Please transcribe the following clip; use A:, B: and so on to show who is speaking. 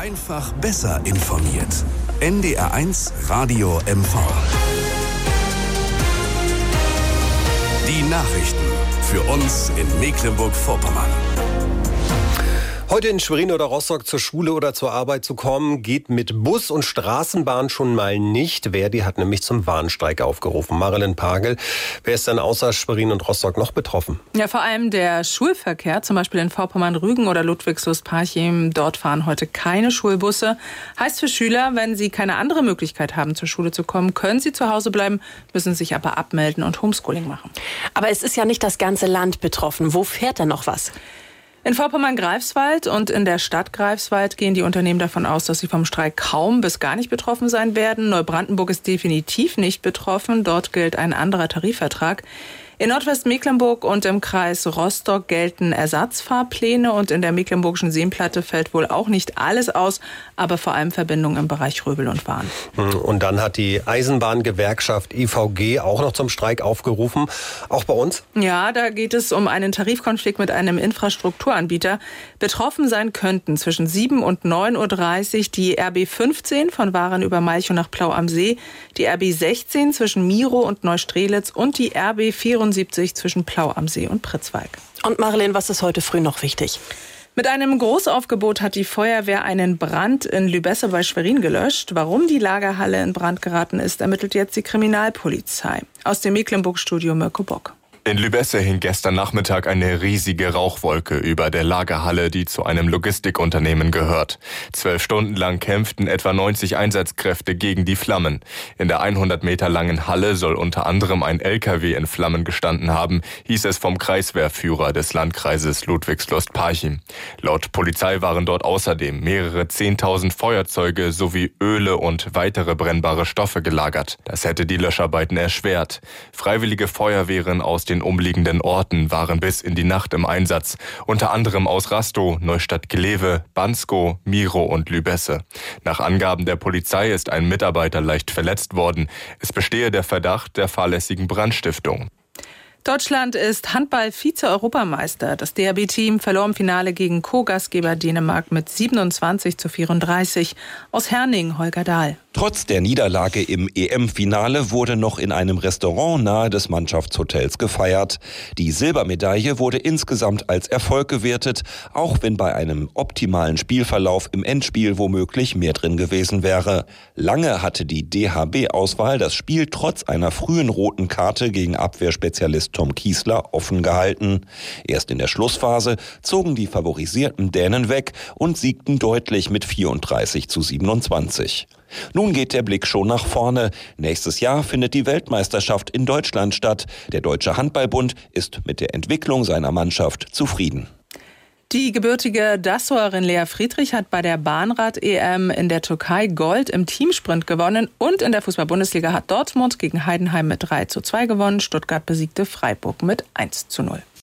A: Einfach besser informiert. NDR1 Radio MV. Die Nachrichten für uns in Mecklenburg-Vorpommern.
B: Heute in Schwerin oder Rostock zur Schule oder zur Arbeit zu kommen, geht mit Bus und Straßenbahn schon mal nicht. Verdi hat nämlich zum Warnstreik aufgerufen. Marilyn Pagel, wer ist denn außer Schwerin und Rostock noch betroffen?
C: Ja, vor allem der Schulverkehr, zum Beispiel in Vorpommern-Rügen oder Ludwigslust-Parchim. Dort fahren heute keine Schulbusse. Heißt für Schüler, wenn sie keine andere Möglichkeit haben, zur Schule zu kommen, können sie zu Hause bleiben, müssen sich aber abmelden und Homeschooling machen.
D: Aber es ist ja nicht das ganze Land betroffen. Wo fährt denn noch was?
C: In Vorpommern-Greifswald und in der Stadt Greifswald gehen die Unternehmen davon aus, dass sie vom Streik kaum bis gar nicht betroffen sein werden. Neubrandenburg ist definitiv nicht betroffen. Dort gilt ein anderer Tarifvertrag. In Nordwestmecklenburg und im Kreis Rostock gelten Ersatzfahrpläne und in der Mecklenburgischen Seenplatte fällt wohl auch nicht alles aus, aber vor allem Verbindungen im Bereich Röbel und Wahn.
B: Und dann hat die Eisenbahngewerkschaft IVG auch noch zum Streik aufgerufen, auch bei uns?
C: Ja, da geht es um einen Tarifkonflikt mit einem Infrastrukturanbieter. Betroffen sein könnten zwischen 7 und 9.30 Uhr die RB 15 von Waren über Malchow nach Plau am See, die RB 16 zwischen Miro und Neustrelitz und die RB 74 zwischen Plau am See und Pritzwalk.
D: Und Marilyn, was ist heute früh noch wichtig?
C: Mit einem Großaufgebot hat die Feuerwehr einen Brand in Lübesse bei Schwerin gelöscht. Warum die Lagerhalle in Brand geraten ist, ermittelt jetzt die Kriminalpolizei. Aus dem Mecklenburg-Studio Mirko Bock.
E: In Lübesse hing gestern Nachmittag eine riesige Rauchwolke über der Lagerhalle, die zu einem Logistikunternehmen gehört. 12 Stunden lang kämpften etwa 90 Einsatzkräfte gegen die Flammen. In der 100 Meter langen Halle soll unter anderem ein LKW in Flammen gestanden haben, hieß es vom Kreiswehrführer des Landkreises Ludwigslust-Parchim. Laut Polizei waren dort außerdem mehrere 10.000 Feuerzeuge sowie Öle und weitere brennbare Stoffe gelagert. Das hätte die Löscharbeiten erschwert. Freiwillige Feuerwehren aus den umliegenden Orten waren bis in die Nacht im Einsatz, unter anderem aus Rastow, Neustadt-Glewe, Bansko, Miro und Lübesse. Nach Angaben der Polizei ist ein Mitarbeiter leicht verletzt worden. Es bestehe der Verdacht der fahrlässigen Brandstiftung.
C: Deutschland ist Handball-Vize-Europameister. Das DHB-Team verlor im Finale gegen Co-Gastgeber Dänemark mit 27:34. Aus Herning, Holger Dahl.
F: Trotz der Niederlage im EM-Finale wurde noch in einem Restaurant nahe des Mannschaftshotels gefeiert. Die Silbermedaille wurde insgesamt als Erfolg gewertet, auch wenn bei einem optimalen Spielverlauf im Endspiel womöglich mehr drin gewesen wäre. Lange hatte die DHB-Auswahl das Spiel trotz einer frühen roten Karte gegen Abwehrspezialist Tom Kiesler offen gehalten. Erst in der Schlussphase zogen die favorisierten Dänen weg und siegten deutlich mit 34:27. Nun geht der Blick schon nach vorne. Nächstes Jahr findet die Weltmeisterschaft in Deutschland statt. Der Deutsche Handballbund ist mit der Entwicklung seiner Mannschaft zufrieden.
C: Die gebürtige Dassauerin Lea Friedrich hat bei der Bahnrad-EM in der Türkei Gold im Teamsprint gewonnen und in der Fußball-Bundesliga hat Dortmund gegen Heidenheim mit 3:2 gewonnen. Stuttgart besiegte Freiburg mit 1:0.